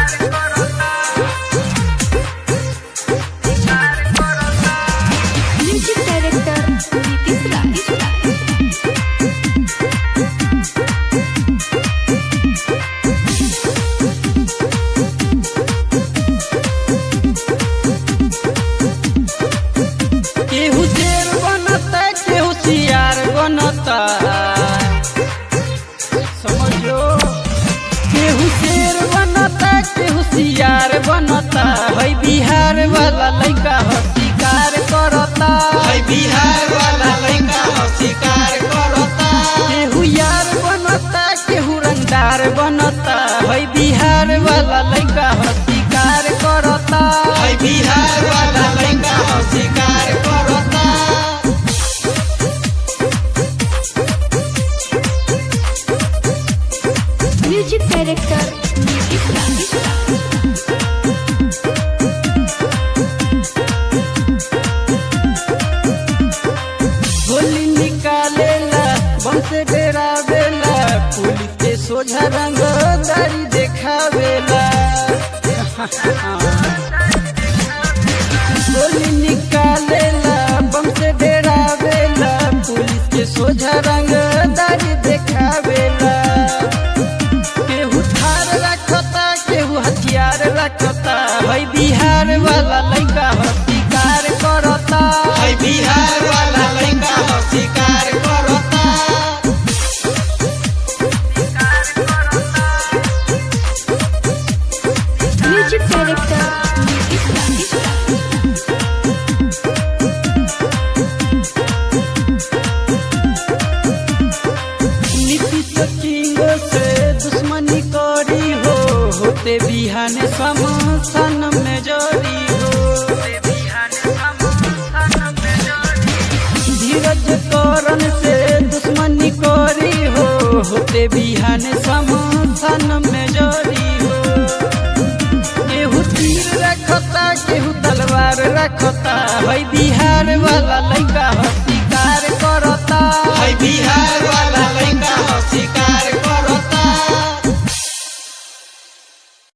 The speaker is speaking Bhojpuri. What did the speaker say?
समझो केहू शेर बनता केहू सियार बनता है बिहार वाला लइका हो शिकार करता है बिहार वाला लइका हो शिकार करता केहू यार बनता केहू रंगदार बनता है बिहार वाला लइका हो शिकार करता है बिहार वाला लइका हो शिकार करता म्यूजिक डायरेक्टर गोली निकालेला बम से डरावेला पुलिस के सोझा रंगदारी देखावेला गोली निकालेला बम से डरावेला पुलिस के सोझा रंगदारी देखावेला केहू थार रखता केहू हथियार रखता है बिहार वाला लइका हो शिकार करता है बिहार वाला लइका हो शिकार करता म्यूजिक डायरेक्टर नीतीश किंग से दुश्मनी करी हो होते बिहान समसन में जरी हो धीरज करण से दुश्मनी करी हो होते बिहान समसन में जरी हो केहू तीर रखता केहू तलवार रखता है बिहार वाला लइका हो